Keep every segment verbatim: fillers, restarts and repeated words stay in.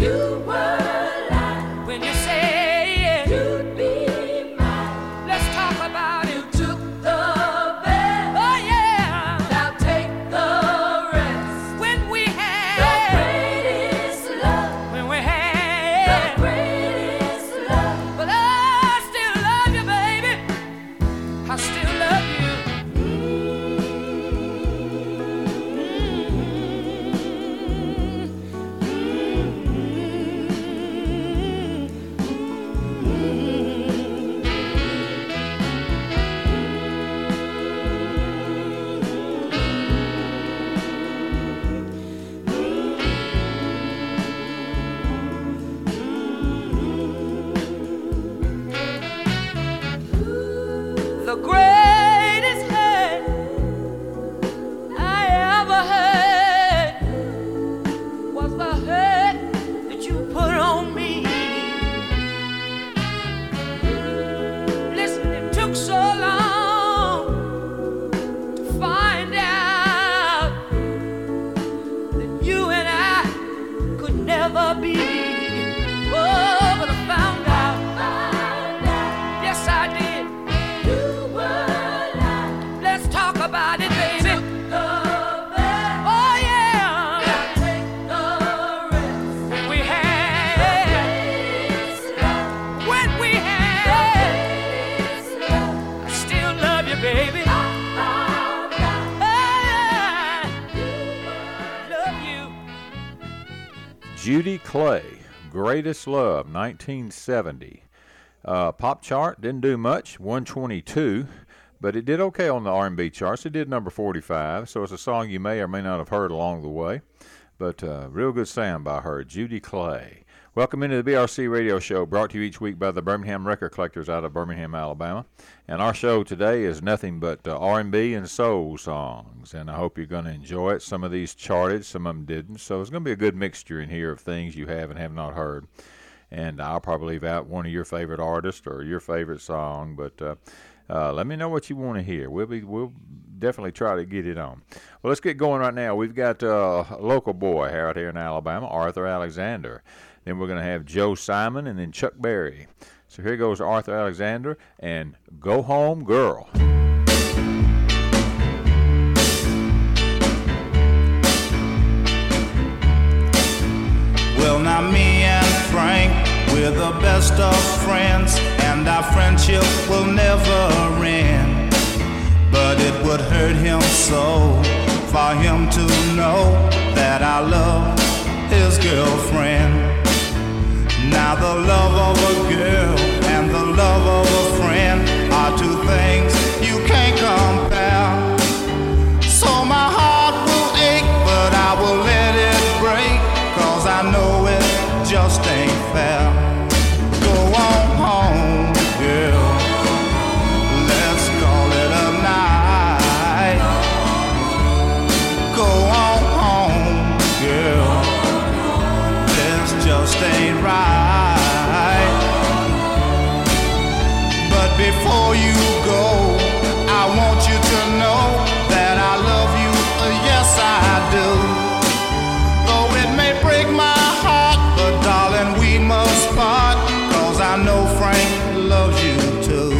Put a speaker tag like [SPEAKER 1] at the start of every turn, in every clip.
[SPEAKER 1] Judy Clay, Greatest Love, nineteen seventy. Uh, pop chart, didn't do much, one twenty-two, but it did okay on the R and B charts. It did number forty-five, so it's a song you may or may not have heard along the way. But uh, real good sound by her, Judy Clay. Welcome into the B R C Radio Show, brought to you each week by the Birmingham Record Collectors out of Birmingham, Alabama. And our show today is nothing but uh, R and B and soul songs, and I hope you're going to enjoy it. Some of these charted, some of them didn't, so it's going to be a good mixture in here of things you have and have not heard. And I'll probably leave out one of your favorite artists or your favorite song, but uh, uh, let me know what you want to hear. We'll be we'll definitely try to get it on. Well, let's get going right now. We've got uh, a local boy out here in Alabama, Arthur Alexander. Then we're going to have Joe Simon and then Chuck Berry. So here goes Arthur Alexander and Go Home Girl.
[SPEAKER 2] Well, now me and Frank, we're the best of friends, and our friendship will never end. But it would hurt him so for him to know that I love his girlfriend. Now the love of a girl and the love of a friend are two things you can't compare. So my heart will ache, but I will let it break, 'cause I know it just ain't fair. Go on home, girl, let's call it a night. Go on home, girl, this just ain't right. But before you go, I want you to know that I love you, yes I do. Though it may break my heart, but darling we must part, 'cause I know Frank loves you too.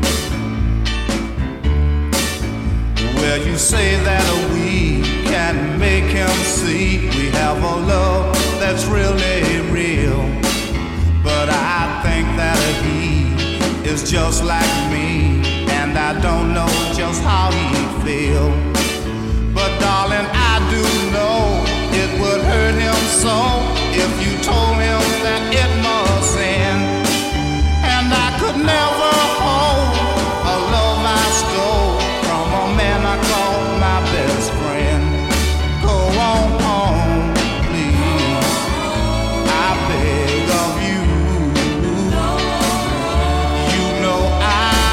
[SPEAKER 2] Well, you say that we can make him see we have a love that's really real, but I think that he is just like me, and I don't know just how he'd feel. But darling, I do know it would hurt him so if you told him that it must end. And I could never hold a love I stole from a man I call my best friend. Go on home, please, I beg of you. You know I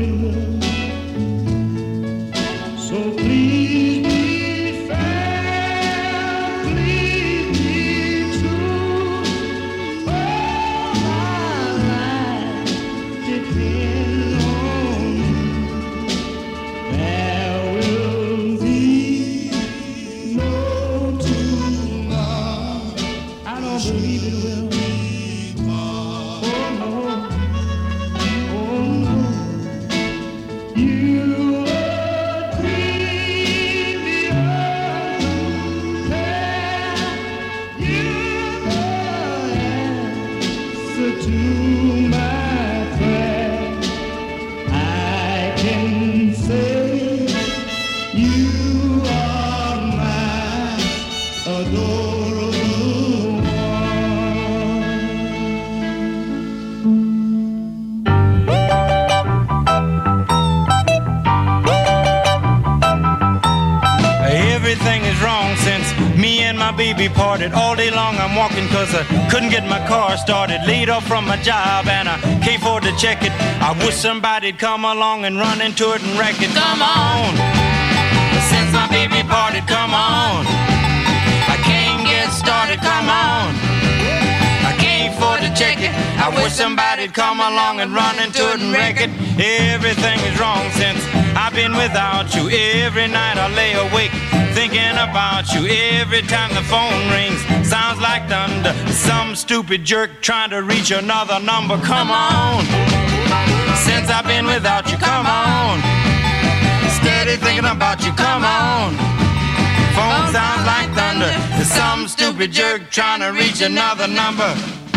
[SPEAKER 3] Baby parted all day long. I'm walking cause I couldn't get my car started. Laid off from my job and I can't afford to check it. I wish somebody'd come along and run into it and wreck it. Come on, since my baby parted, come on. I can't get started, come on. I can't afford to check it. I wish somebody'd come along and run into it and wreck it. Everything is wrong since I've been without you. Every night I lay awake thinking about you. Every time the phone rings, sounds like thunder. Some stupid jerk trying to reach another number. Come on, since I've been without you, come on. Steady thinking about you, come on. Phone sounds like thunder. Some stupid jerk trying to reach another number.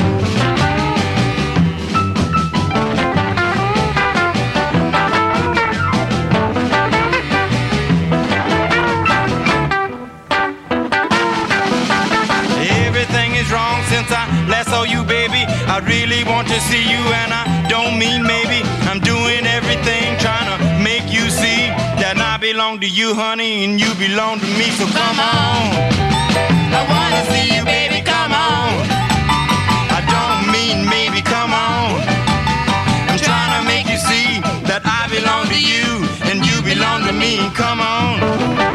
[SPEAKER 3] Wrong since I last saw you, baby. I really want to see you, and I don't mean maybe. I'm doing everything trying to make you see that I belong to you, honey, and you belong to me. So come on, I wanna see you, baby. Come on. I don't mean maybe. Come on. I'm trying to make you see that I belong to you and you belong to me. Come on.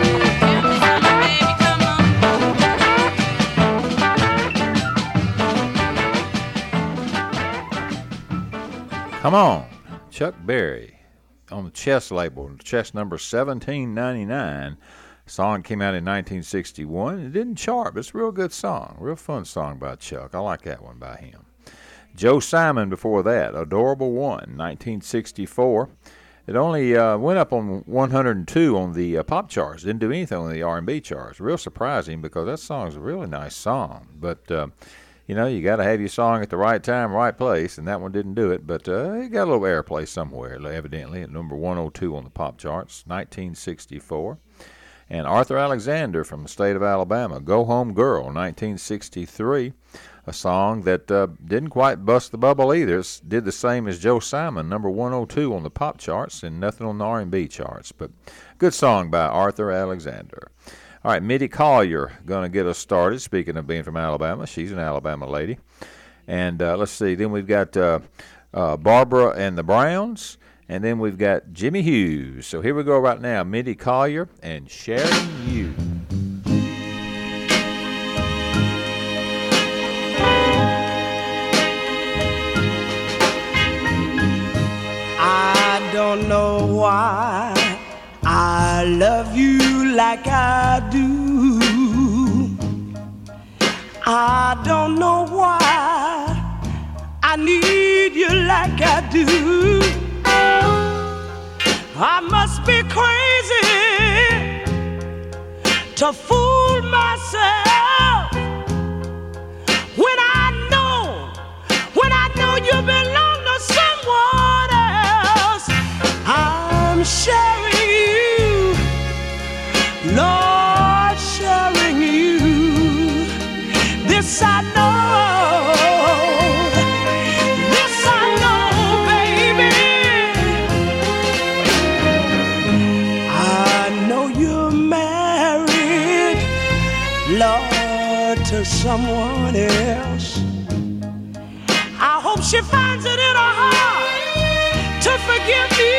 [SPEAKER 1] Come on, Chuck Berry on the Chess label, Chess number seventeen ninety-nine. Song came out in nineteen sixty-one. It didn't chart, but it's a real good song, real fun song by Chuck. I like that one by him. Joe Simon before that, Adorable One, nineteen sixty-four. It only uh, went up on one hundred two on the uh, pop charts. Didn't do anything on the R and B charts. Real surprising because that song's a really nice song, but. Uh, You know, you got to have your song at the right time, right place, and that one didn't do it. But uh, it got a little airplay somewhere, evidently, at number one oh two on the pop charts, nineteen sixty-four. And Arthur Alexander from the state of Alabama, Go Home Girl, nineteen sixty-three, a song that uh, didn't quite bust the bubble either. It did the same as Joe Simon, number one oh two on the pop charts and nothing on the R and B charts. But good song by Arthur Alexander. All right, Mitty Collier going to get us started. Speaking of being from Alabama, she's an Alabama lady. And uh, let's see, then we've got uh, uh, Barbara and the Browns, and then we've got Jimmy Hughes. So here we go right now, Mitty Collier and Sharing You.
[SPEAKER 4] I don't know why I love you like I do. I don't know why I need you like I do. I must be crazy to fool myself when I know, when I know you belong to someone else. I'm sharing you, Lord, sharing you. This I know, this I know, baby. I know you're married, Lord, to someone else. I hope she finds it in her heart to forgive me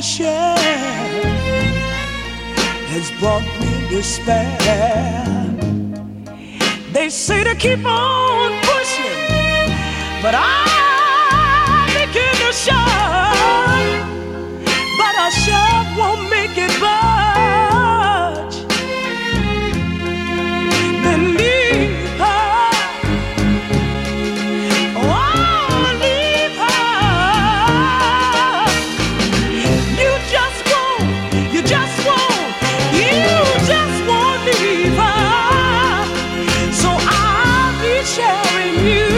[SPEAKER 4] share has brought me despair. They say to keep on pushing, but I begin to shove, but a shove won't make it budge. Then leave her, oh, leave her. You just won't, you just won't, you just won't leave her. So I'll be sharing you,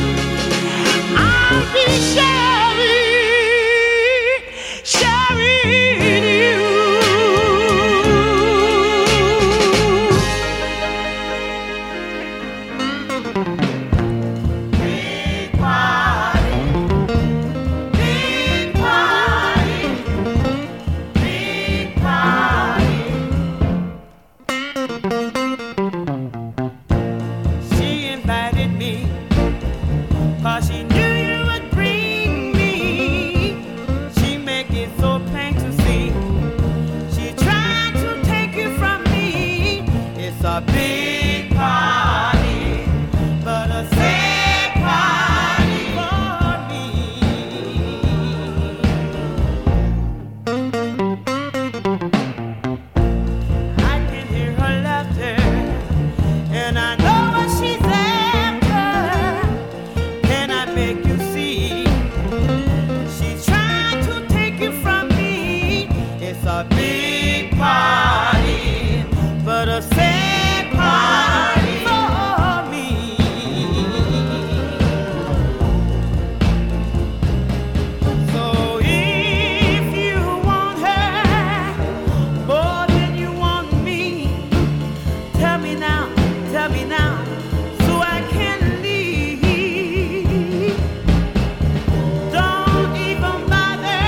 [SPEAKER 4] I'll be sharing, sharing you. Big party, big party, big party. She invited me, 'cause she knew you would bring me. She make it so plain to see. She tried to take you from me. It's a big party, but a sad party for me. I can hear her laughter, and I know what she's after. Can I make you see? She's trying to take you from me. It's a big party, but a sad party for me. So if you want her more than you want me, tell me now, tell me now, so I can leave. Don't even bother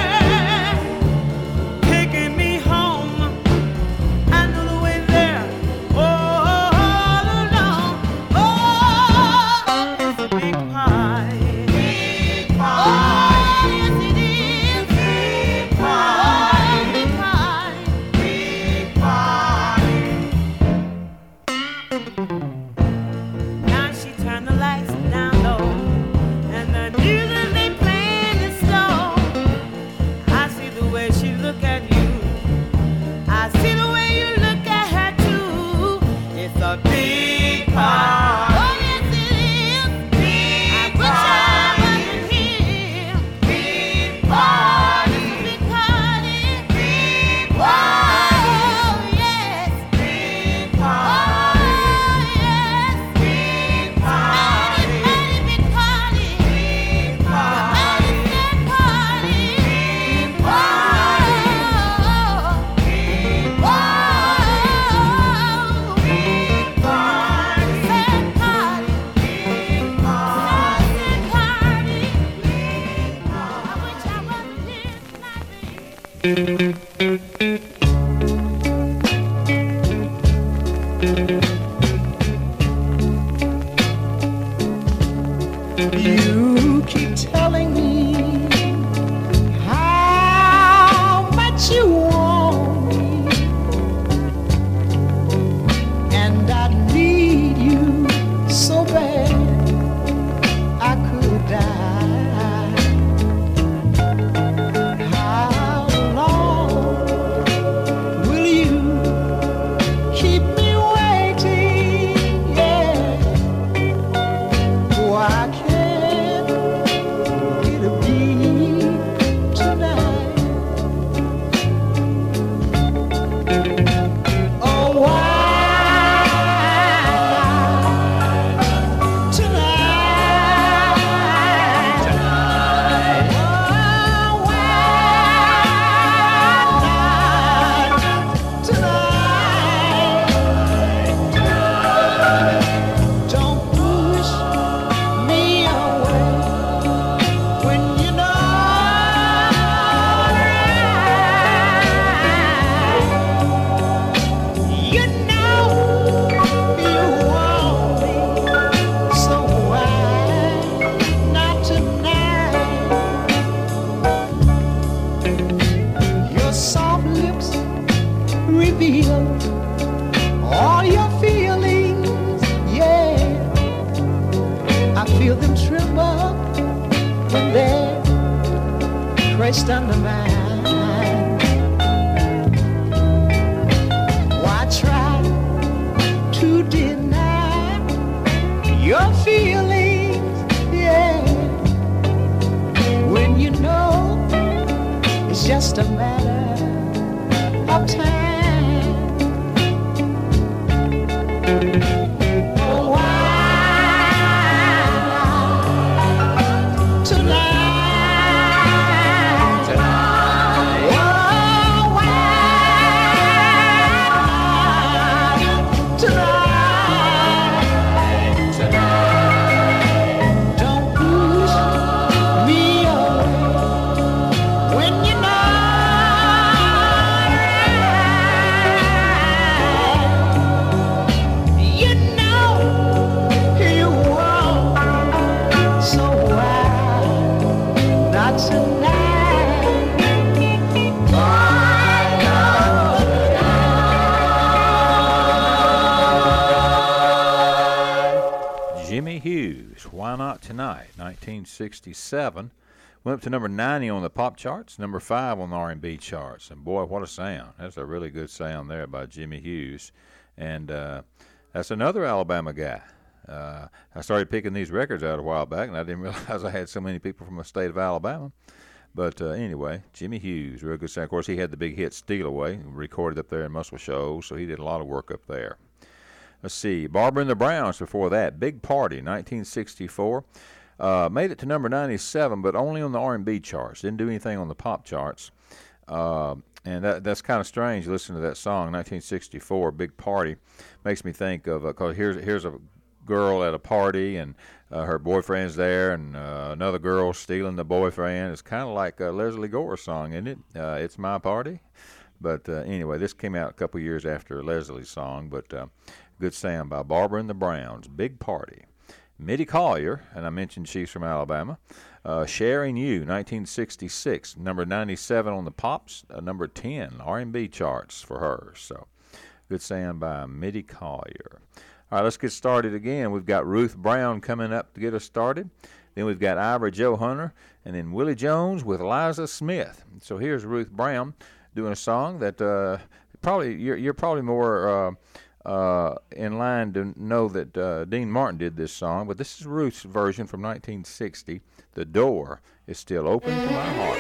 [SPEAKER 4] taking me home. I know the way there, all alone. Oh, it's a big party. Big party. Oh, yes it is. Big party. Big party. Big party. Now she turned the lights down low, and the music they playing is slow. I see the way she look at you, I see the way you look at her too. It's a big party. Oh yes it is. Big I wish I wasn't here. Big party. Big party. Big party. Oh yes. Big party. Oh yes. Big party. Big party. Big party. Big party. Big party. Big party. Big party. Sad party. Big party. Sad party. Big party. I wish I wasn't here tonight. You keep telling me how much you want me, and I need you so bad I could die. How long will you keep me waiting? Yeah. Oh, I can't get
[SPEAKER 5] feel them tremble when they're pressed under mine. Why try to deny your feelings, yeah, when you know it's just a matter of time.
[SPEAKER 1] Why Not Tonight, nineteen sixty-seven. Went up to number ninety on the pop charts, number five on the R and B charts. And boy, what a sound. That's a really good sound there by Jimmy Hughes. And uh, that's another Alabama guy. Uh, I started picking these records out a while back, and I didn't realize I had so many people from the state of Alabama. But uh, anyway, Jimmy Hughes, real good sound. Of course, he had the big hit Steal Away, recorded up there in Muscle Shoals, so he did a lot of work up there. Let's see, Barbara and the Browns before that. Big Party, nineteen sixty-four. Uh, made it to number ninety-seven, but only on the R and B charts. Didn't do anything on the pop charts. Uh, and that, that's kind of strange, listening to that song, nineteen sixty-four, Big Party. Makes me think of, because uh, here's, here's a girl at a party, and uh, her boyfriend's there, and uh, another girl stealing the boyfriend. It's kind of like a Leslie Gore's song, isn't it? Uh, It's My Party. But uh, anyway, this came out a couple years after Leslie's song, but uh, good sound by Barbara and the Browns, Big Party. Mitty Collier, and I mentioned she's from Alabama. Uh, Sharing You, nineteen sixty-six, number ninety-seven on the Pops, uh, number ten, R and B charts for her. So good sound by Mitty Collier. All right, let's get started again. We've got Ruth Brown coming up to get us started. Then we've got Ivor Joe Hunter, and then Willie Jones with Liza Smith. So here's Ruth Brown doing a song that uh, probably you're, you're probably more uh, uh, in line to know that uh, Dean Martin did this song, but this is Ruth's version from nineteen sixty. The door is still open to my heart.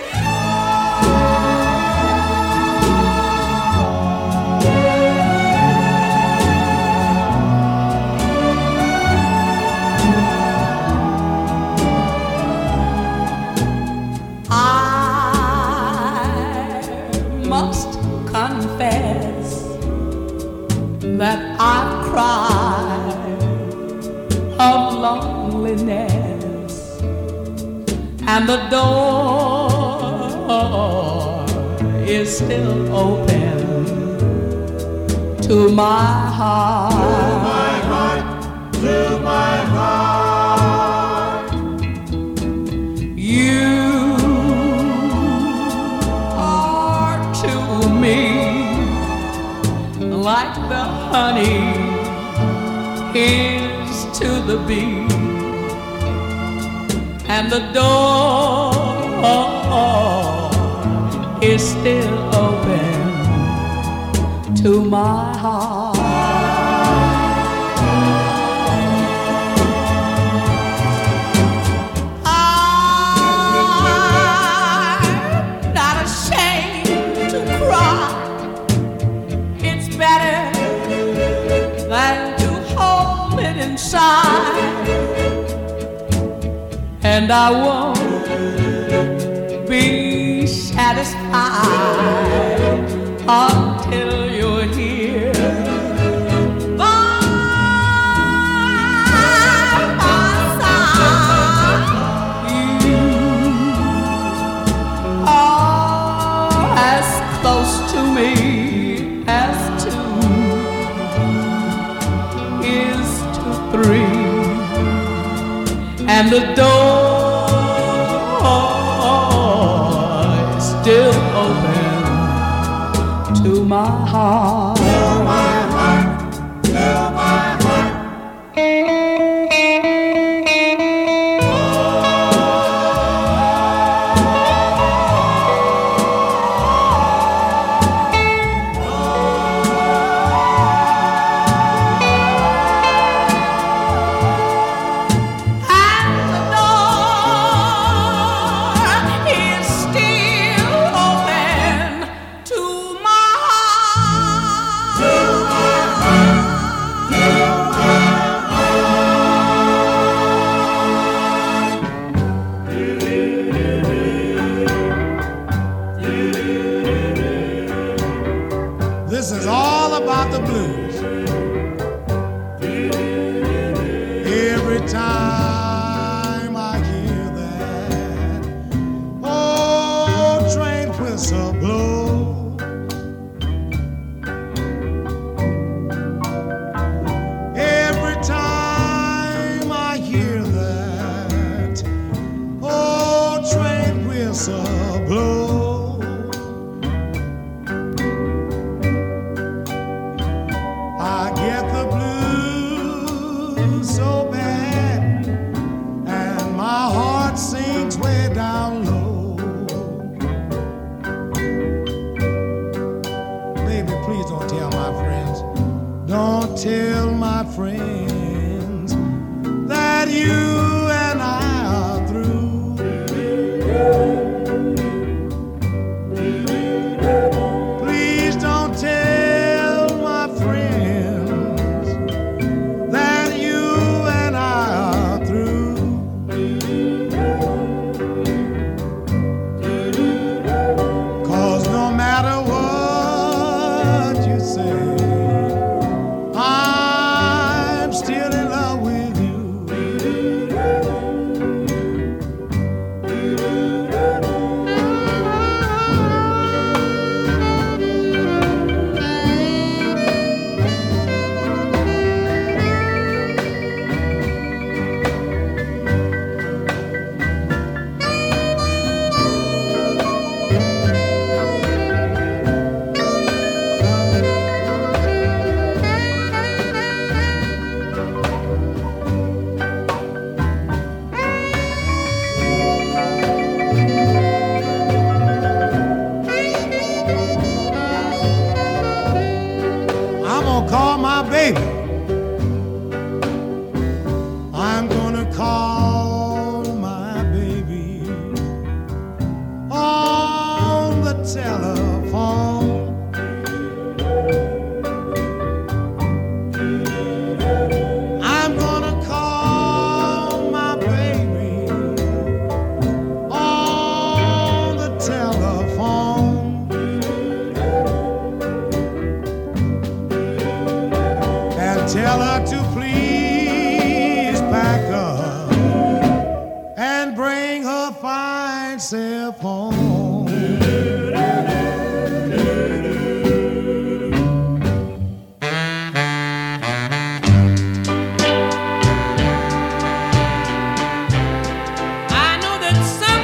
[SPEAKER 6] Confess that I've cried of loneliness, and the door is still open to my heart, to my heart, to my heart. You like the honey is to the bee, and the door is still open to my heart. I'm not ashamed to cry. Better than to hold it inside, and I won't be satisfied until you're here by my side. You are as close to me as three, and the door is still open to my heart, to my heart, to my heart.
[SPEAKER 7] glow. I get the blues so bad, and my heart sinks way down low. Baby, please don't tell my friends, don't tell my friends that you and I are through. Please don't tell my friends that you and I are through. 'Cause no matter what you say, I'm still in love with you. I'm gonna call my baby. I'm gonna call my baby on the telephone. I'm gonna call my baby on the telephone. And tell her to please pack up and bring her fine self home.
[SPEAKER 4] I know that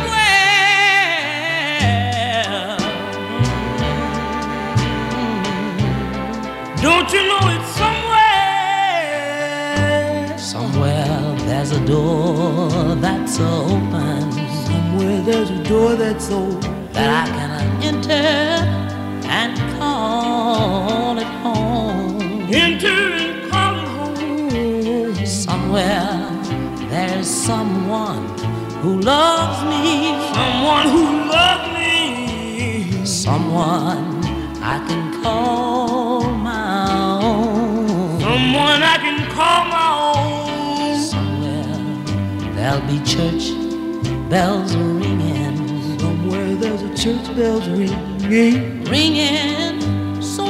[SPEAKER 4] somewhere, don't you know it's somewhere?
[SPEAKER 6] Somewhere there's a door that's open. Somewhere there's a door that's open that I can enter and call it home.
[SPEAKER 4] Enter and call it home.
[SPEAKER 6] Somewhere there's someone who loves me.
[SPEAKER 4] Someone who loves me.
[SPEAKER 6] Someone I can call my own.
[SPEAKER 4] Someone I can call my own.
[SPEAKER 6] Somewhere there'll be church bells ringing. Somewhere there's a church bells ringing. Ringing so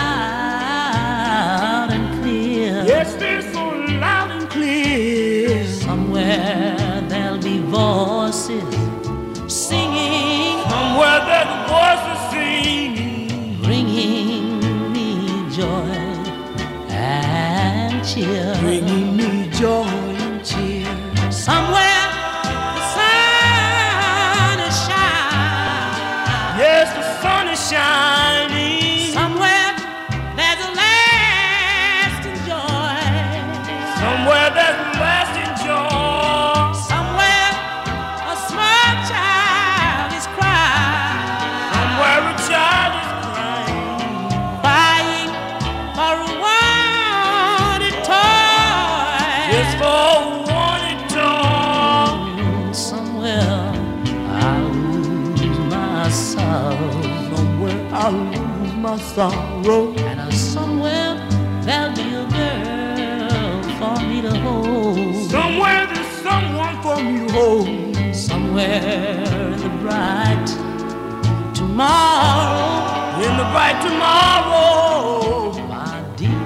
[SPEAKER 6] loud and clear.
[SPEAKER 4] Yes, they're so loud and clear.
[SPEAKER 6] Somewhere there'll be voices singing.
[SPEAKER 4] Somewhere there's a voice to sing.
[SPEAKER 6] Bringing me joy and cheer.
[SPEAKER 4] Bringing me joy and cheer.
[SPEAKER 6] Somewhere the sun is shining.
[SPEAKER 4] Yes, the sun is shining.
[SPEAKER 6] Somewhere there's a lasting joy.
[SPEAKER 4] Somewhere there's lasting joy.
[SPEAKER 6] Somewhere a small child is crying.
[SPEAKER 4] Somewhere a child is crying.
[SPEAKER 6] Crying for a wanted toy.
[SPEAKER 4] Yes, for a wanted toy.
[SPEAKER 6] Somewhere I'll lose my sorrow. Somewhere I'll lose my sorrow. And uh, somewhere there'll be a girl for me to hold.
[SPEAKER 4] Somewhere there's someone for me to hold.
[SPEAKER 6] Somewhere in the bright tomorrow.
[SPEAKER 4] In the bright tomorrow.
[SPEAKER 6] My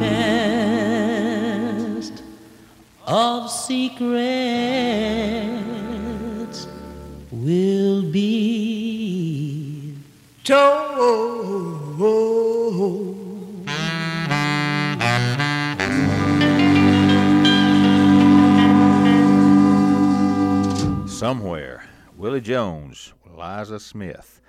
[SPEAKER 6] deepest of secrets will be told.
[SPEAKER 1] Somewhere, Willie Jones, Liza Smith.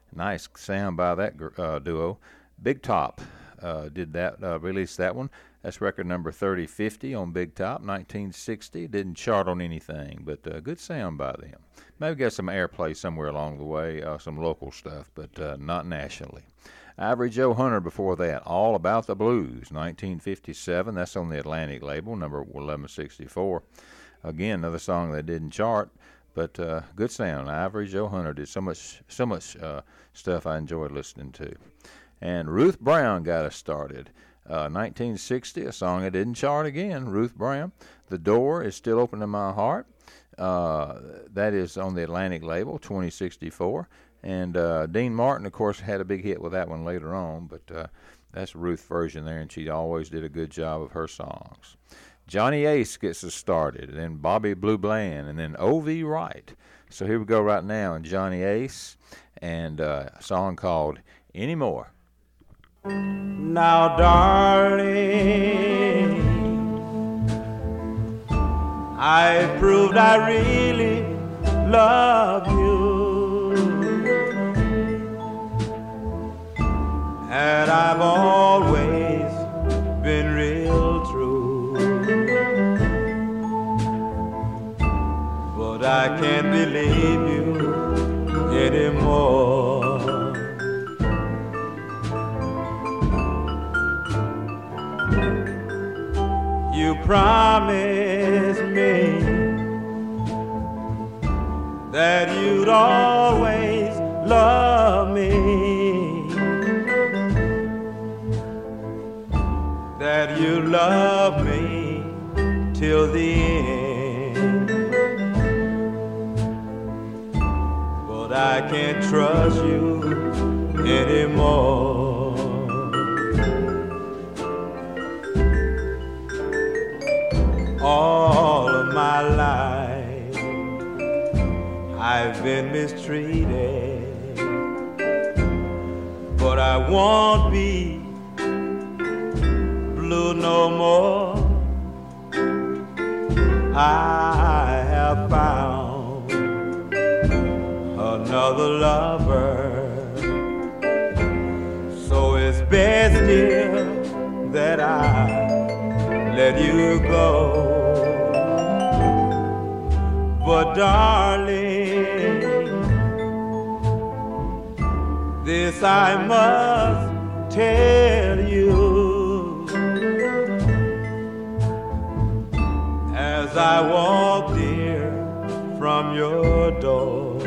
[SPEAKER 1] Nice sound by that uh, duo. Big Top uh, did that, uh, released that one. That's record number thirty fifty on Big Top, nineteen sixty. Didn't chart on anything, but uh, good sound by them. Maybe got some airplay somewhere along the way, uh, some local stuff, but uh, not nationally. Ivory Joe Hunter before that, All About the Blues, nineteen fifty-seven. That's on the Atlantic label, number eleven sixty-four. Again, another song that didn't chart, but uh, good sound. Ivory Joe Hunter did so much, so much uh, stuff I enjoyed listening to. And Ruth Brown got us started. Uh, nineteen sixty, a song that didn't chart again, Ruth Brown. The Door Is Still Open in My Heart. Uh, that is on the Atlantic label, twenty sixty-four. And uh, Dean Martin, of course, had a big hit with that one later on, but uh, that's Ruth's version there, and she always did a good job of her songs. Johnny Ace gets us started, and then Bobby Blue Bland, and then O V Wright. So here we go right now, and Johnny Ace, and uh, a song called Anymore.
[SPEAKER 2] Now, darling, I proved I really love you, and I've always been real true, but I can't believe you anymore. You promised me that you'd always love me, that you love me till the end, but I can't trust you anymore. All of my life I've been mistreated, but I won't be blue no more. I have found another lover, so it's best, dear, that I let you go. But darling, this I must tell you, as I walk, dear, from your door,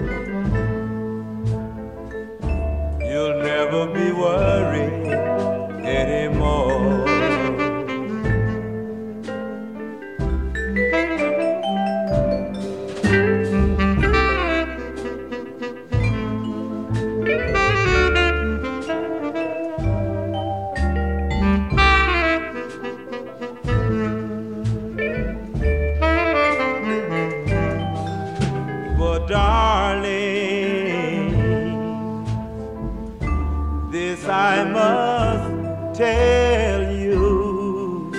[SPEAKER 2] you'll never be worried anymore. I must tell you,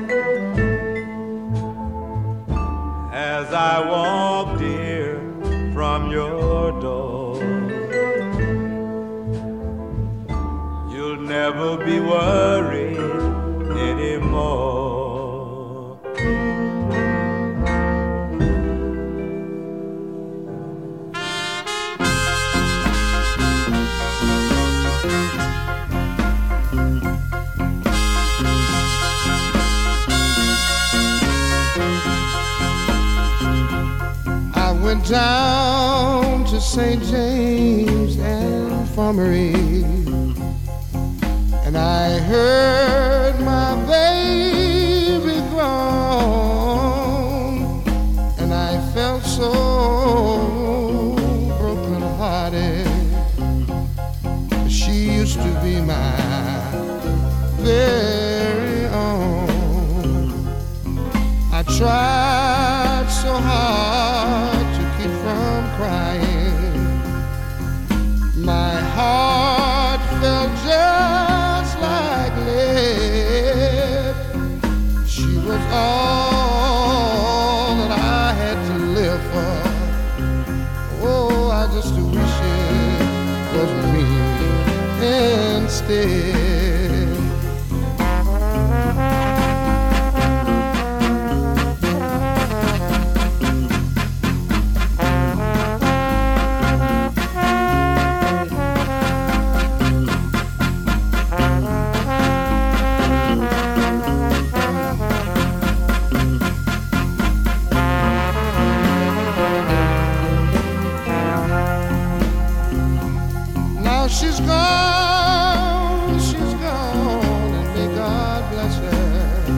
[SPEAKER 2] as I walk, dear, from your door, you'll never be worried anymore.
[SPEAKER 7] Went down to Saint James Infirmary, and I heard my baby groan, and I felt so broken hearted. She used to be my very own. I tried so hard from crying, my heart felt just like lead. She was all that I had to live for. Oh, I just wish it was me instead. She's gone, she's gone, and may God bless her.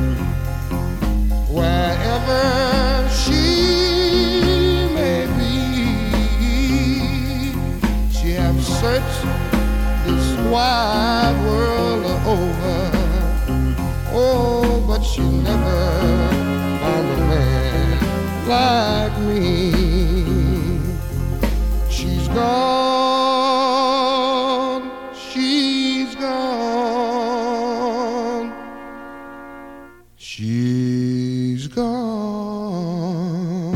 [SPEAKER 7] Wherever she may be, she has searched this wide world over. Oh, but she never found a man like me. She's gone. She's gone. She's gone.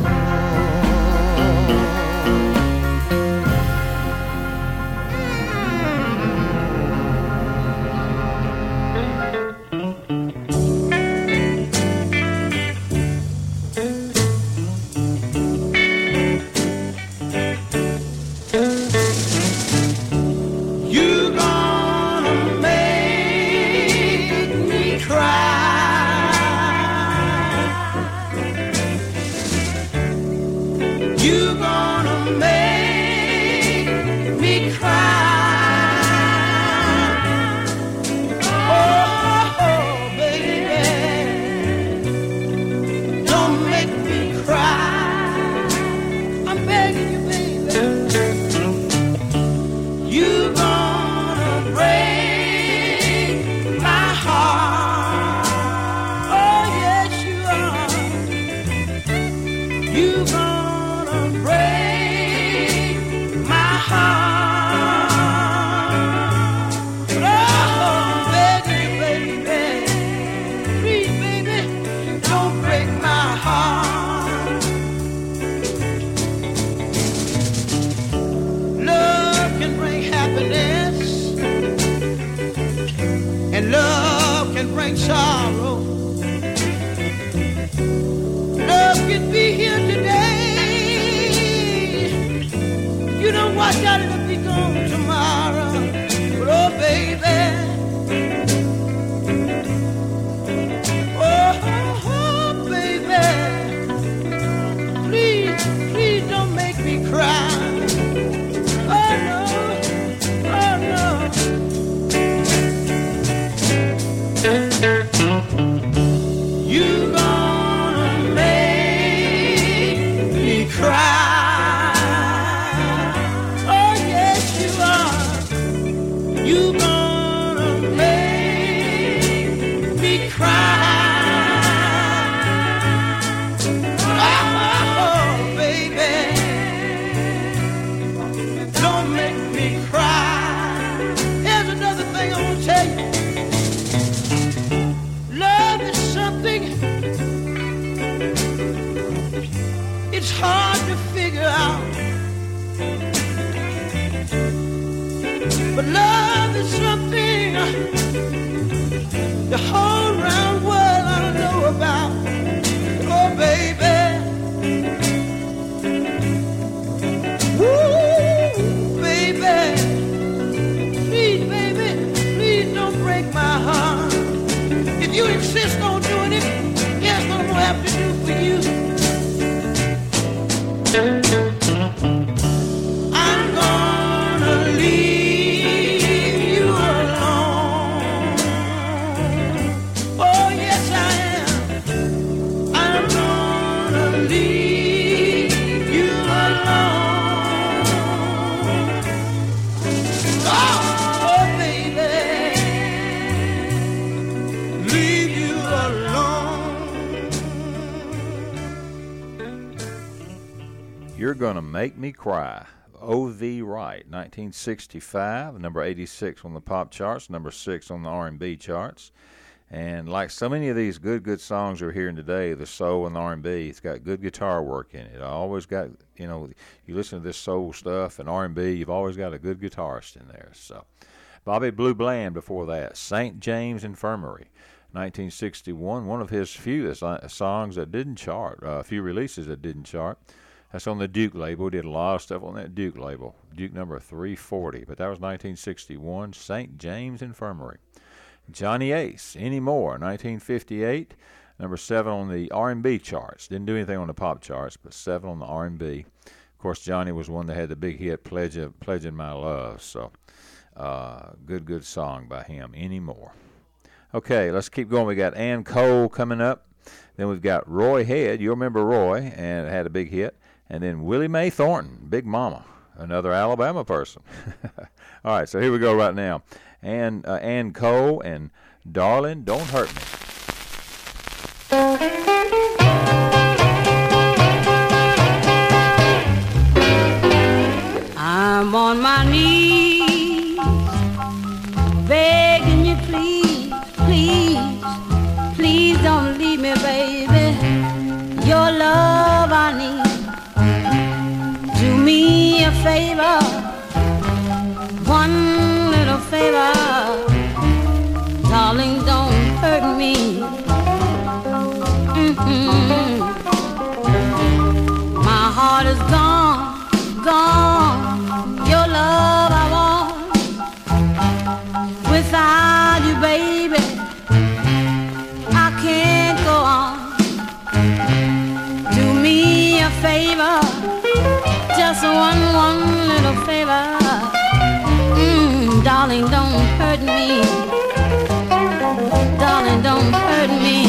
[SPEAKER 1] You're Gonna Make Me Cry. O V. Wright, nineteen sixty-five, number eighty-six on the pop charts, number six on the R and B charts. And like so many of these good, good songs we're hearing today, the soul and the R and B, it's got good guitar work in it. I always got, you know, you listen to this soul stuff and R and B, you've always got a good guitarist in there. So, Bobby Blue Bland before that, Saint James Infirmary, nineteen sixty-one, one of his few songs that didn't chart, uh, a few releases that didn't chart. That's on the Duke label. Did a lot of stuff on that Duke label, Duke number three forty. But that was nineteen sixty-one, Saint James Infirmary. Johnny Ace, Anymore, nineteen fifty-eight, number seven on the R and B charts. Didn't do anything on the pop charts, but seven on the R and B. Of course, Johnny was one that had the big hit, Pledging, Pledging My Love. So, uh, good, good song by him, Anymore. Okay, let's keep going. We got Ann Cole coming up. Then we've got Roy Head. You'll remember Roy, and it had a big hit. And then Willie Mae Thornton, Big Mama, another Alabama person. All right, so here we go right now. And uh, Ann Cole and Darling, Don't Hurt Me.
[SPEAKER 4] I'm on my knees, begging you, please, please, please don't leave me, baby. Your love I need. Do me a favor, one little favor, darling, don't hurt me. Mm-mm. My heart is gone, gone. Your love I want. Without you, baby, I can't go on. Do me a favor, just one, one little favor. Mm, darling, don't hurt me. Darling, don't hurt me.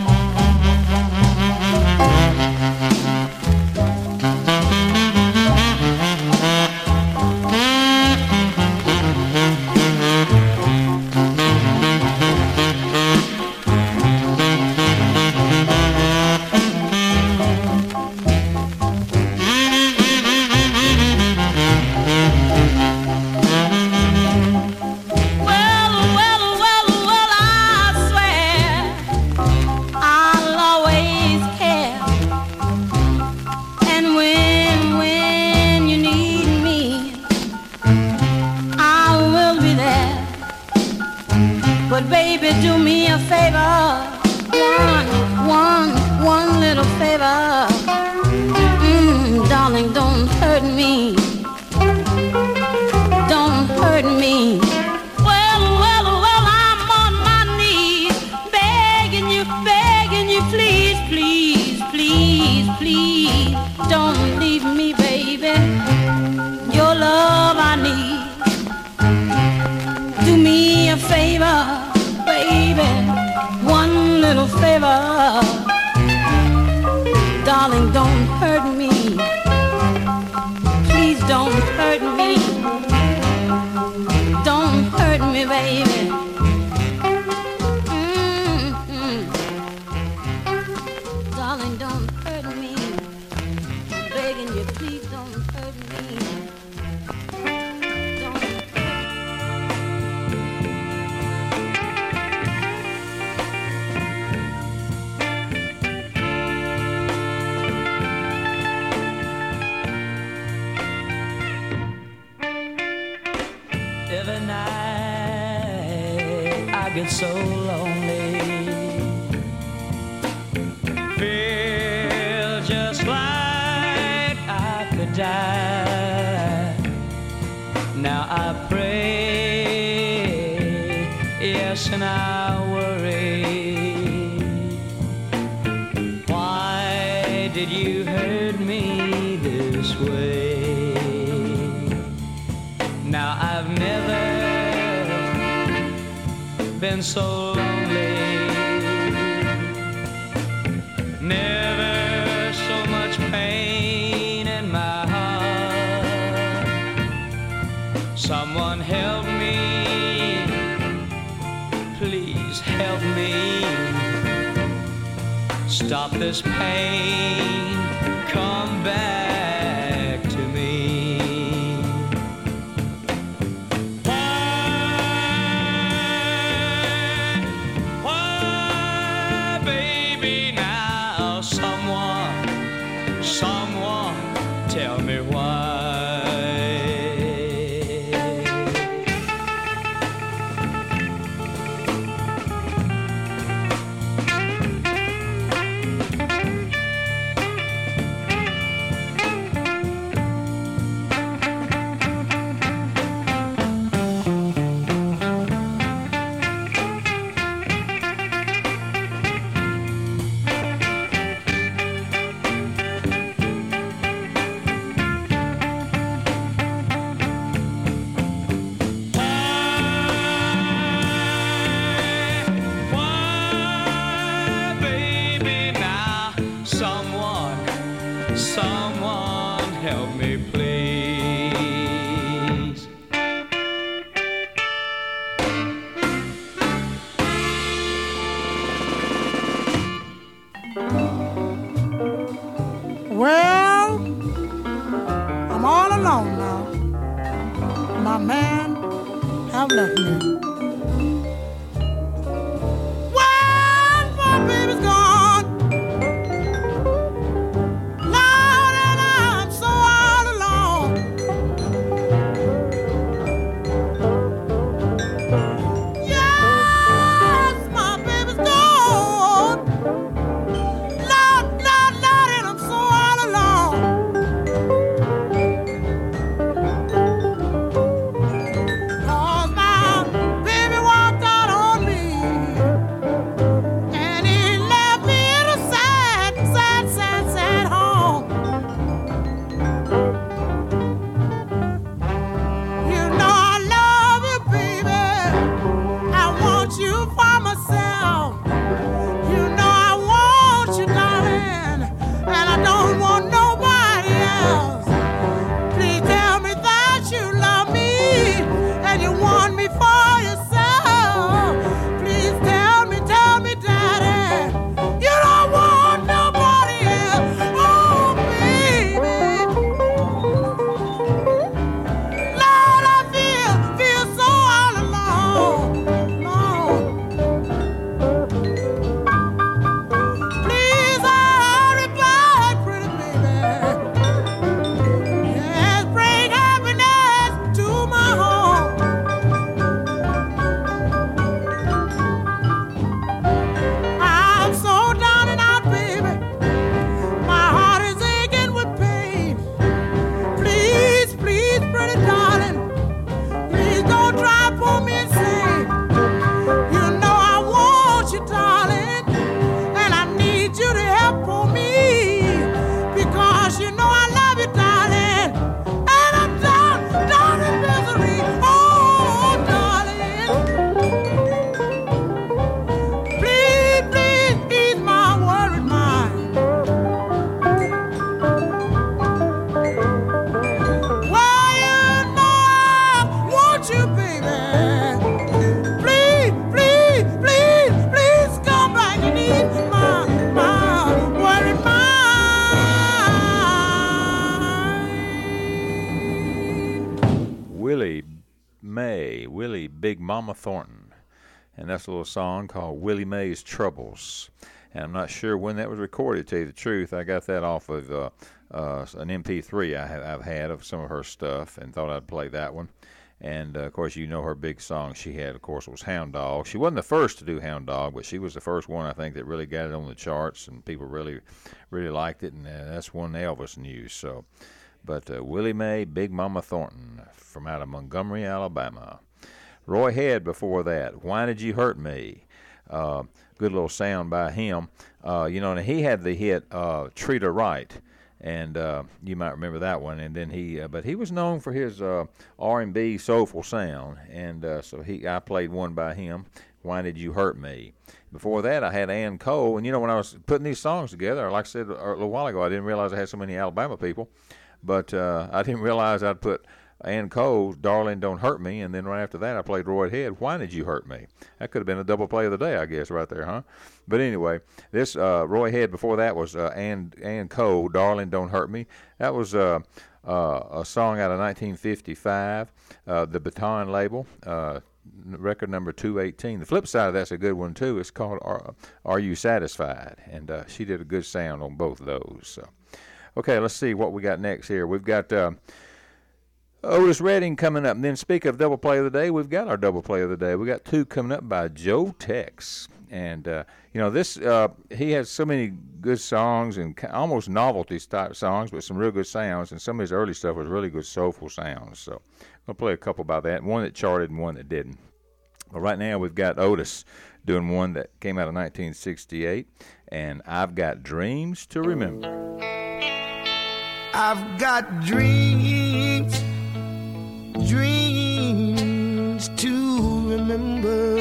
[SPEAKER 4] But baby, do me a favor, one, one, one little favor. Mm, darling, don't hurt me. Don't hurt me. Well, well, well, I'm on my knees, begging you, begging you, please, please, please, please, don't leave me, baby. Your love I need. Do me a favor, baby, one little favor. Darling, don't hurt me. Please don't hurt me. Don't hurt me, baby. Mm-hmm. Darling, don't hurt me. I'm begging you, please don't hurt me.
[SPEAKER 6] Every night I get so lonely, feel just like I could die. Now I pray, yes, and I worry. Why did you hurt me this way? Now I've never been so lonely, never so much pain in my heart. Someone help me, please help me. Stop this pain, come back to me. Why tell me why.
[SPEAKER 7] Well, I'm all alone now. My man have left me. Well, my baby's gone. Lord, and I'm so all alone. Yes, my baby's gone. Lord, Lord, Lord, and I'm so all alone. Cause my baby walked out on me, and he left me in a sad, sad, sad, sad home. You know I love you, baby. I want you for myself. You know I want you, darling, and I don't want nobody else. Please tell me that you love me and you want me for yourself. Please tell me, tell me, Daddy, you don't want nobody else. Oh, baby. Lord, I feel, feel so all alone. Alone. Please hurry back, pretty baby. Yes, bring happiness to my home. I'm so down and out, baby. My heart is aching with pain. Please, please, pretty darling, please don't try to pull me insane. You know I want you, darling, and I need you to help for me, because you know I love you, darling, and I'm down, down in misery. Oh, darling, please, please ease my worried mind. Well, you know I want you, baby. Please, please, please, please come back and ease my, my worried mind.
[SPEAKER 1] Willie Mae, Willie Big Mama Thornton. And that's a little song called Willie Mae's Troubles. And I'm not sure when that was recorded, to tell you the truth. I got that off of uh, uh, an M P three I have, I've had of some of her stuff, and thought I'd play that one. And, uh, of course, you know her big song she had, of course, was Hound Dog. She wasn't the first to do Hound Dog, but she was the first one, I think, that really got it on the charts, and people really, really liked it, and uh, that's one Elvis knew. So, but uh, Willie Mae, Big Mama Thornton, from out of Montgomery, Alabama. Roy Head before that, Why Did You Hurt Me? Uh, good little sound by him. Uh, you know, and he had the hit uh, Treat Her Right, and uh, you might remember that one. And then he, uh, but he was known for his uh, R and B soulful sound, and uh, so he, I played one by him, Why Did You Hurt Me? Before that, I had Ann Cole, and you know, when I was putting these songs together, like I said a little while ago, I didn't realize I had so many Alabama people, but uh, I didn't realize I'd put Ann Cole's Darling Don't Hurt Me, and then right after that I played Roy Head, Why Did You Hurt Me? That could have been a double play of the day, I guess, right there, huh? But anyway, this uh, Roy Head before that was uh, Ann, Ann Cole, Darling Don't Hurt Me. That was uh, uh, a song out of nineteen fifty-five, uh, the Baton label, uh, record number two eighteen. The flip side of that's a good one, too. It's called Are, Are You Satisfied? And uh, she did a good sound on both of those. So. Okay, let's see what we got next here. We've got uh, Otis Redding coming up. And then speak of double play of the day, we've got our double play of the day. We got two coming up by Joe Tex. And, uh, you know, this, uh, he has so many good songs and almost novelty type songs, but some real good sounds. And some of his early stuff was really good soulful sounds. So I'm going to play a couple about that, one that charted and one that didn't. But right now we've got Otis doing one that came out in nineteen sixty-eight, and I've Got Dreams to Remember.
[SPEAKER 8] I've got dreams, dreams to remember.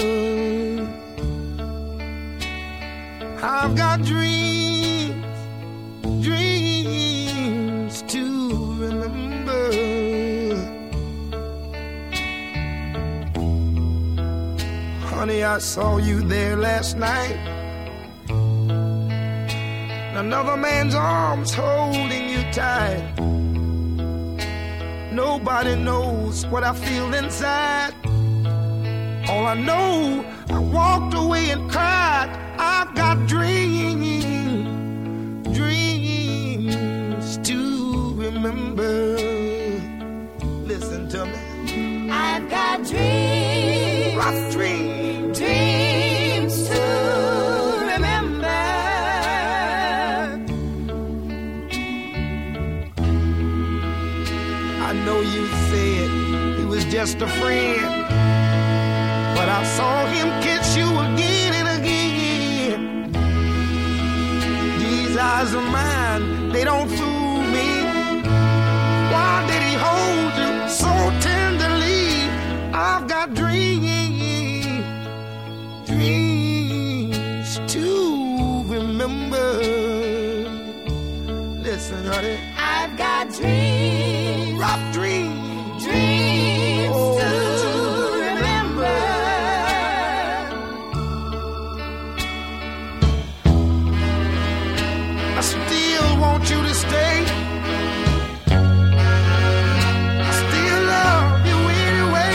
[SPEAKER 8] I've got dreams, dreams to remember. Honey, I saw you there last night. Another man's arms holding you tight. Nobody knows what I feel inside. All I know, I walked away and cried. I've got dreams, dreams to remember. Listen to me.
[SPEAKER 4] I've got dreams,
[SPEAKER 8] rough dreams,
[SPEAKER 4] dreams to remember.
[SPEAKER 8] I know you said he was just a friend, but I saw him kiss you again and again. These eyes of mine, they don't fool me. Why did he hold you so tenderly? I've got dreams, dreams to remember. Listen, honey.
[SPEAKER 4] I've got dreams,
[SPEAKER 8] rough dreams,
[SPEAKER 4] dreams
[SPEAKER 8] oh,
[SPEAKER 4] to remember.
[SPEAKER 8] I still want you to stay. I still love you anyway.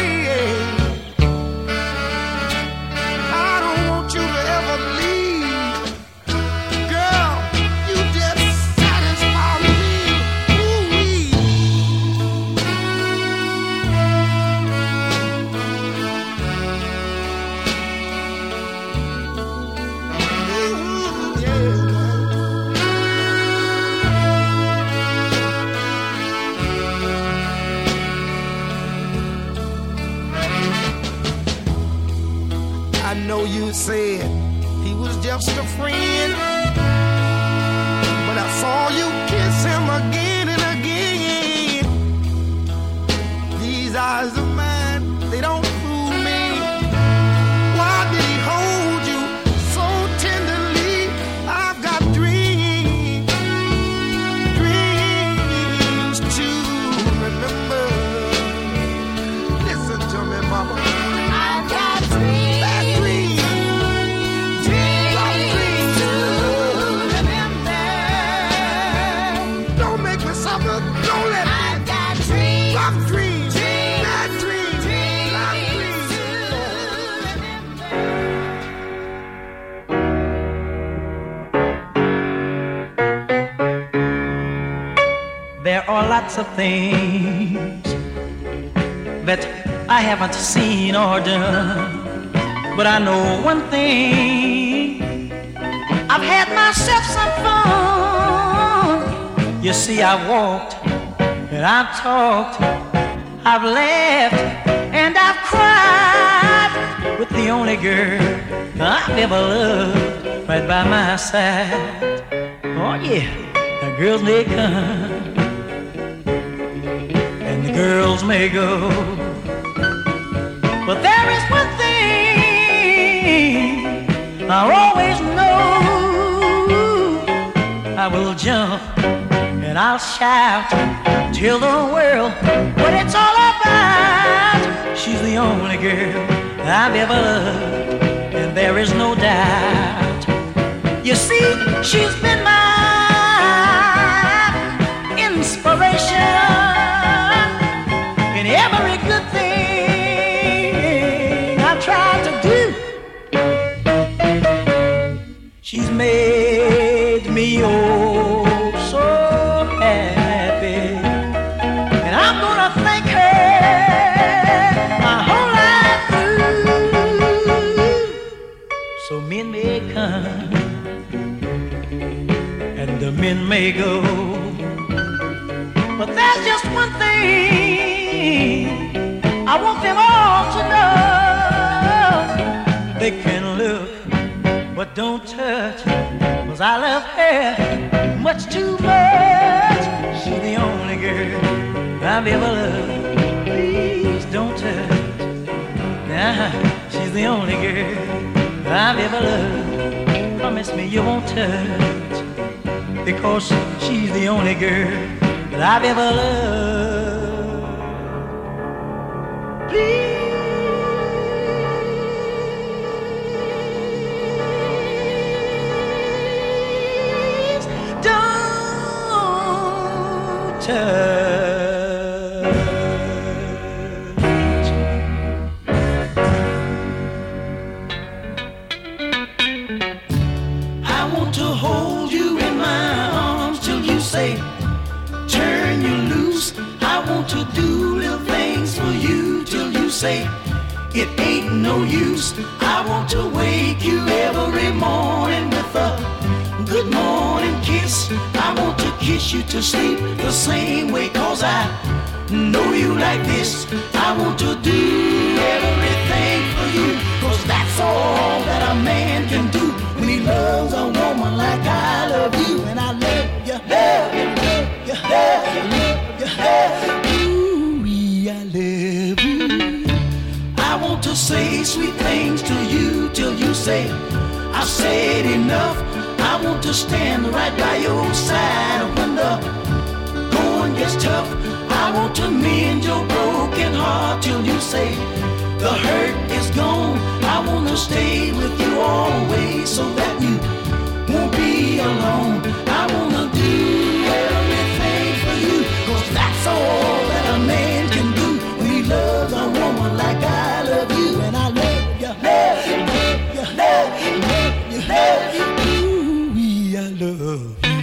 [SPEAKER 8] I don't want you to ever leave. Girl, you just satisfy me. Ooh-wee. Ooh, yeah. I know you said he was just a friend, but I saw you kiss him again and again. These eyes of mine, they don't fool me. Why did he hold you so tenderly? I've got dreams, dreams to remember. Listen to me, mama.
[SPEAKER 4] I've got dreams,
[SPEAKER 8] Bad dreams.
[SPEAKER 4] dreams to remember.
[SPEAKER 8] Don't make me suffer. Don't let me.
[SPEAKER 4] I've got dreams,
[SPEAKER 8] Rough dreams.
[SPEAKER 4] dreams,
[SPEAKER 8] Bad dreams. Bad
[SPEAKER 4] dreams
[SPEAKER 8] dreams.
[SPEAKER 4] to remember.
[SPEAKER 6] There are lots of things that I haven't seen or done, but I know one thing: I've had myself some fun. You see, I've walked and I've talked, I've laughed and I've cried with the only girl I've ever loved right by my side. Oh yeah, the girls may come and the girls may go, but there is one thing I always know: I will jump and I'll shout, tell the world what it's all about. She's the only girl I've ever loved, and there is no doubt. You see, she's been my inspiration in every good thing I tried to do. She's made me oh so they go. But there's just one thing I want them all to know. They can look, but don't touch, 'cause I love her much too much. She's the only girl I've ever loved. Please don't touch. Nah, she's the only girl I've ever loved. Promise me you won't touch, because she's the only girl that I've ever loved. Please don't touch.
[SPEAKER 5] Turn you loose. I want to do little things for you till you say it ain't no use. I want to wake you every morning with a good morning kiss. I want to kiss you to sleep the same way, 'cause I know you like this. I want to do everything for you, 'cause that's all that a man can do when he loves a woman like I love you. And I love you, love you, love you, love you, love you, love you. Ooh, I love you. I want to say sweet things to you till you say I've said enough. I want to stand right by your side when the going gets tough. I want to mend your broken heart till you say the hurt is gone. I want to stay with you always so that you won't be alone. I want to do everything for you, 'cause that's all that a man can do when he loves a woman like I love you. And I love you, love you, love you, love you, love you, love you. Ooh, I love you.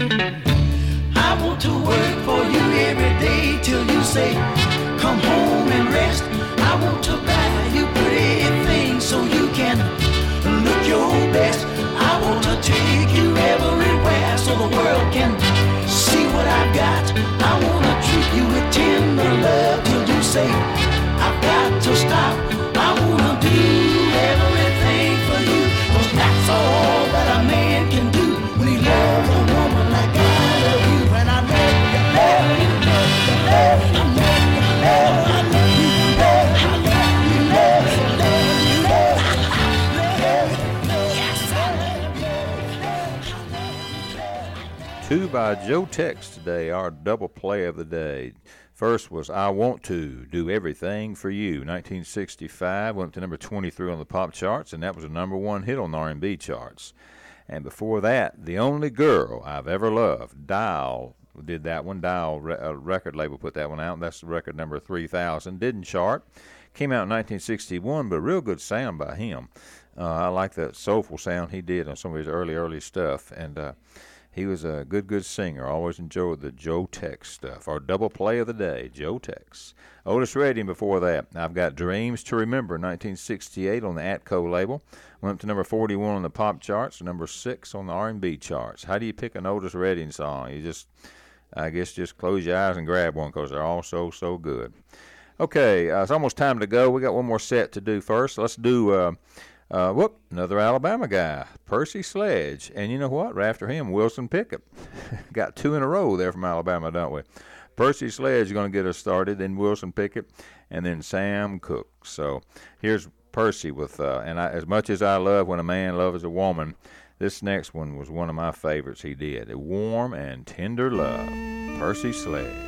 [SPEAKER 5] I want to work for you every day till you say come home and rest. I want to buy you pretty things so you can look your best. I want to take you everywhere so the world can see what I've got. I want to treat you with tender love till you say I've got to stop. I want to do everything for you, 'cause that's all that a man can do when he loves a woman like I love you. And I love you, love you, love you, love you, I love you, love you, I love you, love you, I love you, love you, love you, love you, love you. Yes, I love you, love you, love you.
[SPEAKER 1] Two by Joe Tex today, our double play of the day. First was I Want To Do Everything For You, nineteen sixty-five, went to number twenty-three on the pop charts, and that was a number one hit on the R and B charts. And before that, The Only Girl I've Ever Loved, Dial did that one. Dial re- uh, record label put that one out, and that's record number three thousand. Didn't chart. Came out in nineteen sixty-one, but real good sound by him. Uh, I like the soulful sound he did on some of his early, early stuff, and uh, he was a good, good singer. Always enjoyed the Joe Tex stuff. Our double play of the day, Joe Tex. Otis Redding before that. I've got Dreams to Remember, nineteen sixty-eight on the Atco label. Went up to number forty-one on the pop charts, number six on the R and B charts. How do you pick an Otis Redding song? You just, I guess, just close your eyes and grab one, because they're all so, so good. Okay, uh, it's almost time to go. We got one more set to do first. Let's do... Uh, Uh, whoop, another Alabama guy, Percy Sledge. And you know what? Right after him, Wilson Pickett. Got two in a row there from Alabama, don't we? Percy Sledge is going to get us started, then Wilson Pickett, and then Sam Cooke. So here's Percy with, uh, and I, as much as I love When a Man Loves a Woman, this next one was one of my favorites he did. A Warm and Tender Love, Percy Sledge.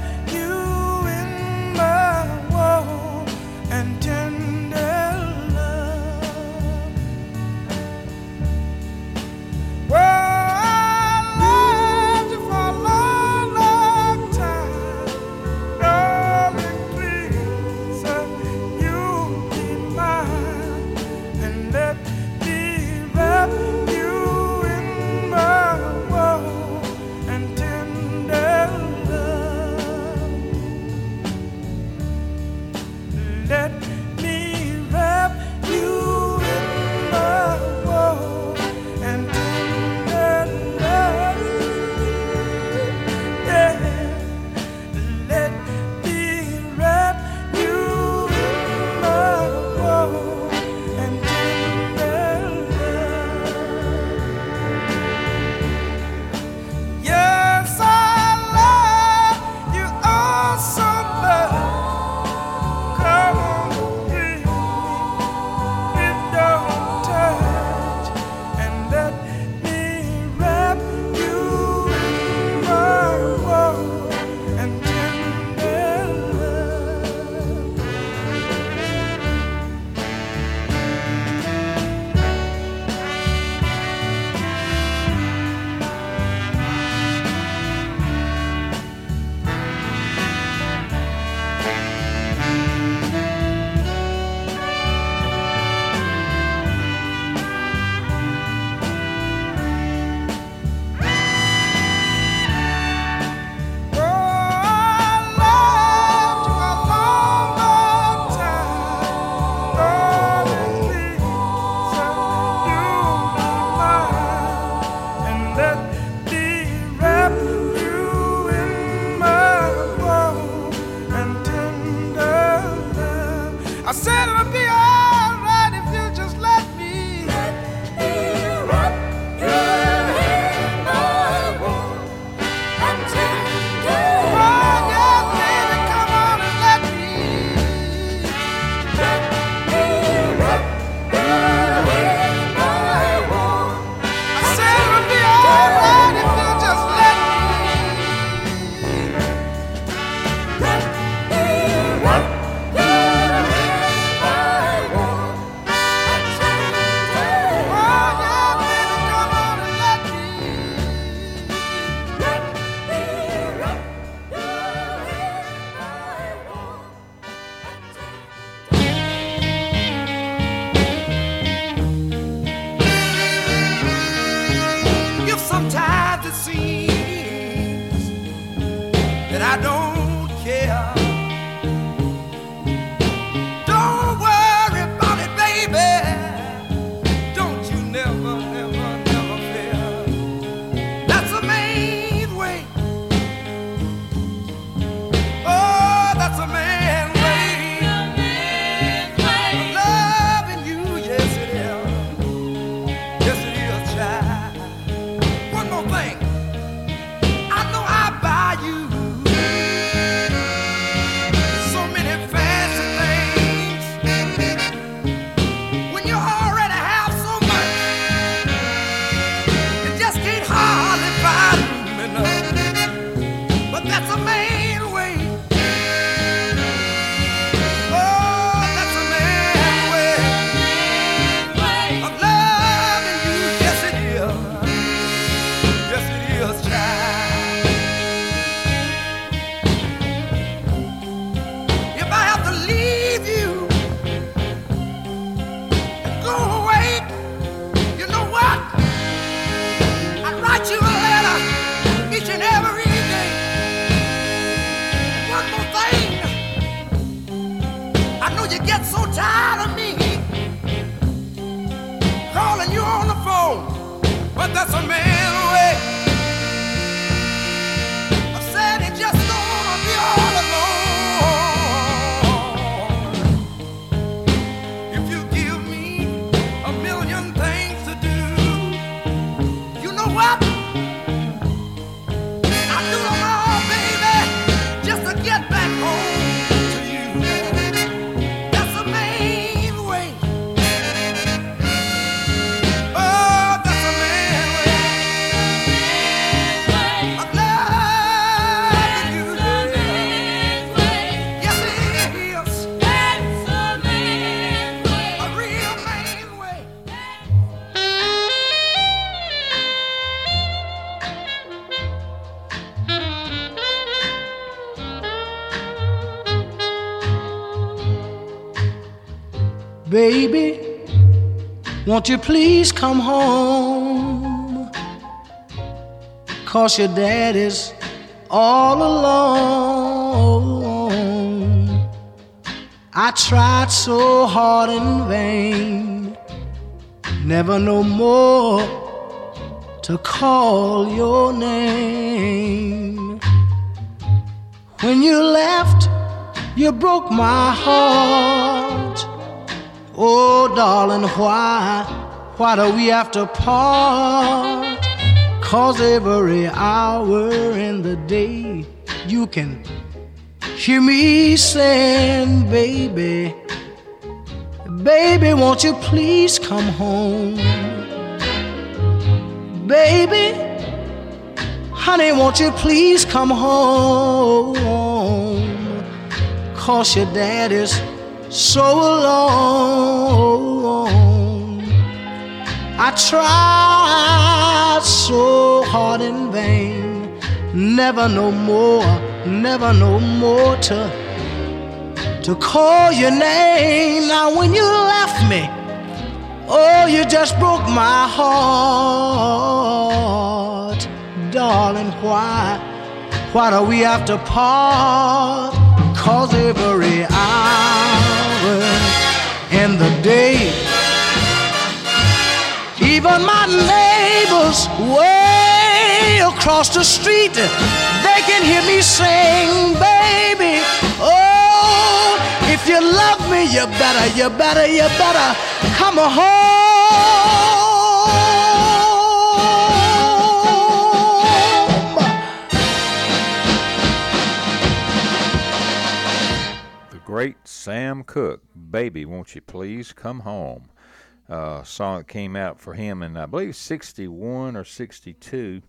[SPEAKER 7] And tender love. and let me wrap you in my warm and tender love. Let me wrap you in my warm and tender love. Yeah. Let me wrap you in my warm and tender love. Yes, I love you all so much. Come on, please, please don't touch, and let me wrap you in my warm and tender love. Oh, I loved you a long, long time. Darling, please, you be mine, and let me wrap you in my warm and tender love. I said it'll be alright if you just let me. Let me wrap you in my warm and tender love. Oh, yeah, baby, come on and let me. Let me wrap you in my warm. I said it'll be alright if you just let me. Let me wrap you in my warm and tender love. Oh, yeah, baby, come on and let me. Let me wrap you in my warm and If sometimes it seems that I don't care, don't worry about it, baby. Don't you never, never, never fear. That's the main way. Oh, that's a man's way. Loving you, yes it is. Yes it is, child. One more thing. I know I buy you so many fancy things. When you already have so much, you just can't hardly find room enough. But that's a main way. Oh, that's a man's way of loving you. Yes it is. Yes it is, child. If I have to leave you and go away, you know what? I write you a letter each and every day. One more thing. I know you get so tired of me calling you on the phone, but that's a man's way. I said he just don't wanna be all alone. If you give me a million things to do, you know what? I do them all, baby, just to get back home to you. That's a main way. Oh, that's a man's way of loving you, yeah. Yes, it is. A real main way.
[SPEAKER 9] Baby,
[SPEAKER 5] won't you please come home? 'Cause your daddy's all alone. I tried so hard in vain, never no more to call your name. When you left, you broke my heart. Oh, darling, why, why do we have to part? 'Cause every hour in the day you can hear me saying, baby, baby, won't you please come home? Baby, honey, won't you please come home? 'Cause your daddy's so alone. I tried so hard in vain, never no more, never no more to, to call your name. Now when you left me, oh, you just broke my heart. Darling, why, why do we have to part? 'Cause every hour in the day, even my neighbors way across the street, they can hear me sing, baby, oh, if you love me, you better, you better, you better come home.
[SPEAKER 1] The great Sam Cooke, Baby, Won't You Please Come Home. Uh, song that came out for him in, I believe, sixty-one or sixty-two.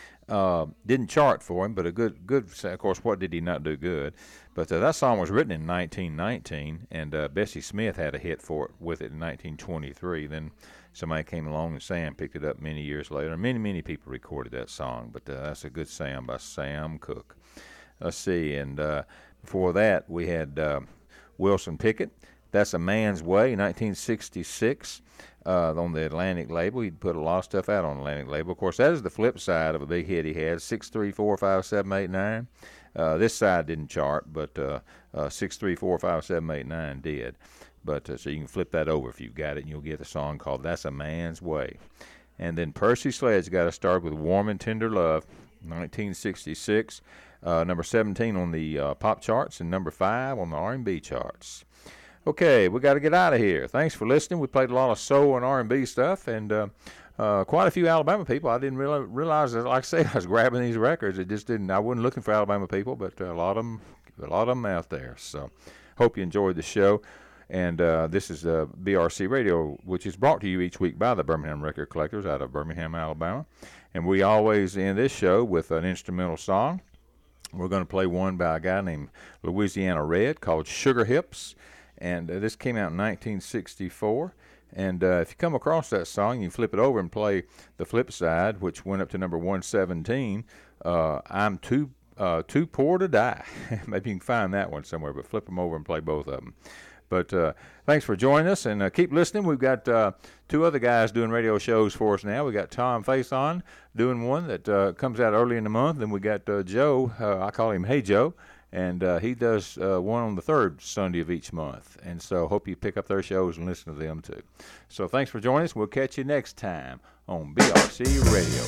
[SPEAKER 1] Uh, didn't chart for him, but a good, good. Of course, what did he not do good? But uh, that song was written in nineteen nineteen, and uh, Bessie Smith had a hit for it with it in nineteen twenty-three. Then somebody came along and Sam picked it up many years later. Many, many people recorded that song, but uh, that's a good Sam by Sam Cooke. Let's see, and uh, before that we had uh, Wilson Pickett. That's a Man's Way, nineteen sixty-six. Uh, on the Atlantic label. He'd put a lot of stuff out on the Atlantic label. Of course, that is the flip side of a big hit he had, six three four five seven eight nine. Uh, this side didn't chart, but uh, uh, six three four five seven eight nine did. But uh, so you can flip that over if you've got it, and you'll get a song called That's a Man's Way. And then Percy Sledge got to start with Warm and Tender Love, nineteen sixty-six, uh, number seventeen on the uh, pop charts and number five on the R and B charts. Okay, we got to get out of here. Thanks for listening. We played a lot of soul and R and B stuff, and uh, uh, quite a few Alabama people. I didn't realize, realize that, like I say, I was grabbing these records. It just didn't. I wasn't looking for Alabama people, but a lot of them, a lot of them out there. So, hope you enjoyed the show. And uh, this is uh, B R C Radio, which is brought to you each week by the Birmingham Record Collectors out of Birmingham, Alabama. And we always end this show with an instrumental song. We're going to play one by a guy named Louisiana Red called Sugar Hips. And uh, this came out in nineteen sixty-four. And uh, if you come across that song, you flip it over and play the flip side, which went up to number one seventeen, uh, I'm Too uh, Too Poor to Die. Maybe you can find that one somewhere, but flip them over and play both of them. But uh, thanks for joining us, and uh, keep listening. We've got uh, two other guys doing radio shows for us now. We got Tom Faison doing one that uh, comes out early in the month, and we got uh, Joe. Uh, I call him Hey Joe. And uh, he does uh, one on the third Sunday of each month. And so hope you pick up their shows and listen to them too. So thanks for joining us. We'll catch you next time on B R C Radio.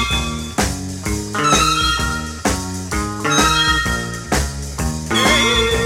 [SPEAKER 2] Hey.